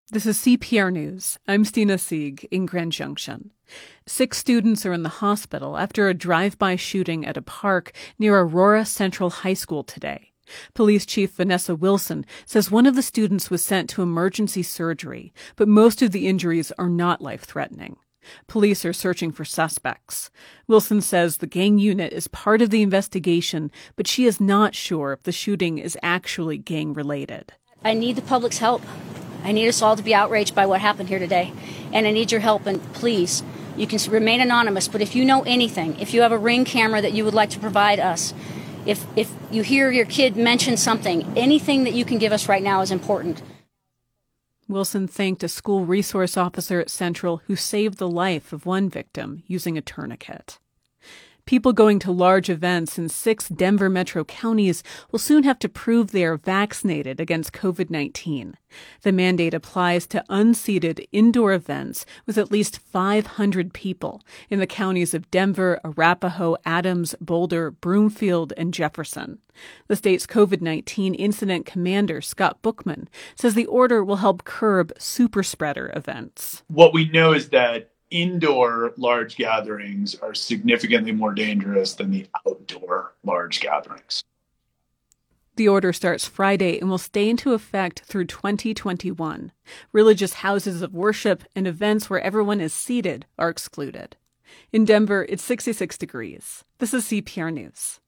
This is CPR News. I'm Stina Sieg in Grand Junction. 6 students are in the hospital after a drive-by shooting at a park near Aurora Central High School today. Police Chief Vanessa Wilson says one of the students was sent to emergency surgery, but most of the injuries are not life-threatening. Police are searching for suspects. Wilson says the gang unit is part of the investigation, but she is not sure if the shooting is actually gang-related. I need the public's help. I need us all to be outraged by what happened here today. And I need your help. And please, you can remain anonymous, but if you know anything, if you have a Ring camera that you would like to provide us, if you hear your kid mention something, anything that you can give us right now is important. Wilson thanked a school resource officer at Central who saved the life of one victim using a tourniquet. People going to large events in 6 Denver metro counties will soon have to prove they are vaccinated against COVID-19. The mandate applies to unseated indoor events with at least 500 people in the counties of Denver, Arapahoe, Adams, Boulder, Broomfield, and Jefferson. The state's COVID-19 incident commander, Scott Bookman, says the order will help curb superspreader events. What we know is that indoor large gatherings are significantly more dangerous than the outdoor large gatherings. The order starts Friday and will stay into effect through 2021. Religious houses of worship and events where everyone is seated are excluded. In Denver, it's 66 degrees. This is CPR News.